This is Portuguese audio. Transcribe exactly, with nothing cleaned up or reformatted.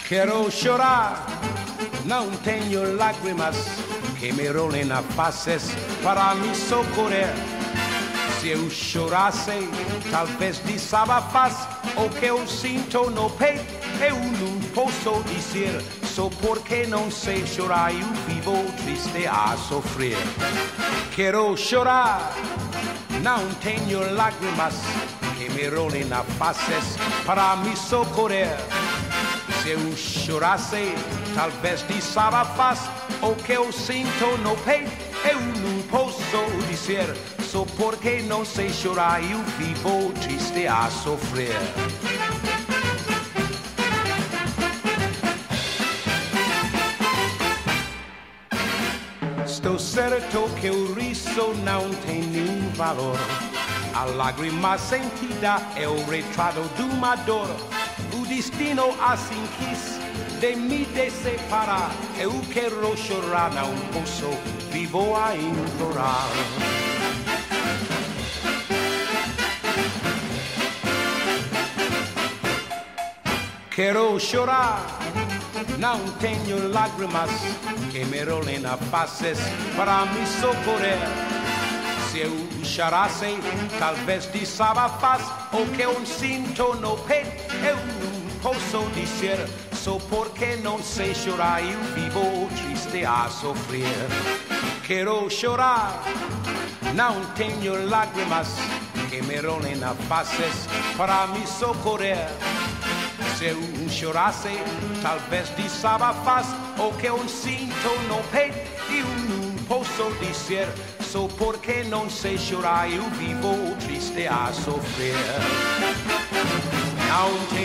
Quero chorar, não tenho lágrimas que me rolem na faces para me socorrer. Se eu chorasse, talvez desabafasse o que eu sinto no peito. Eu não posso dizer, só porque não sei chorar, eu vivo triste a sofrer. Quero chorar, não tenho lágrimas que me rolem na faces para me socorrer. Se eu chorasse, talvez desabafasse o que eu sinto no peito. Eu não posso dizer, só porque não sei chorar, eu vivo triste a sofrer. Estou certo que o riso não tem nenhum valor. A lágrima sentida é o retrato de uma dor. O destino assim quis de me separar. Eu quero chorar, não posso, vivo a implorar. Quero chorar, não tenho lágrimas que me rolem na faces para me socorrer. Se eu chorasse, talvez desabafasse o que eu sinto no peito. Eu não posso dizer, só porque não sei chorar, eu vivo triste a sofrer. Quero chorar, não tenho lágrimas que me rolem na faces para me socorrer. Se eu chorasse, talvez desabafasse o que eu sinto no peito. Eu não posso dizer, só porque não sei chorar, eu vivo triste a sofrer. Não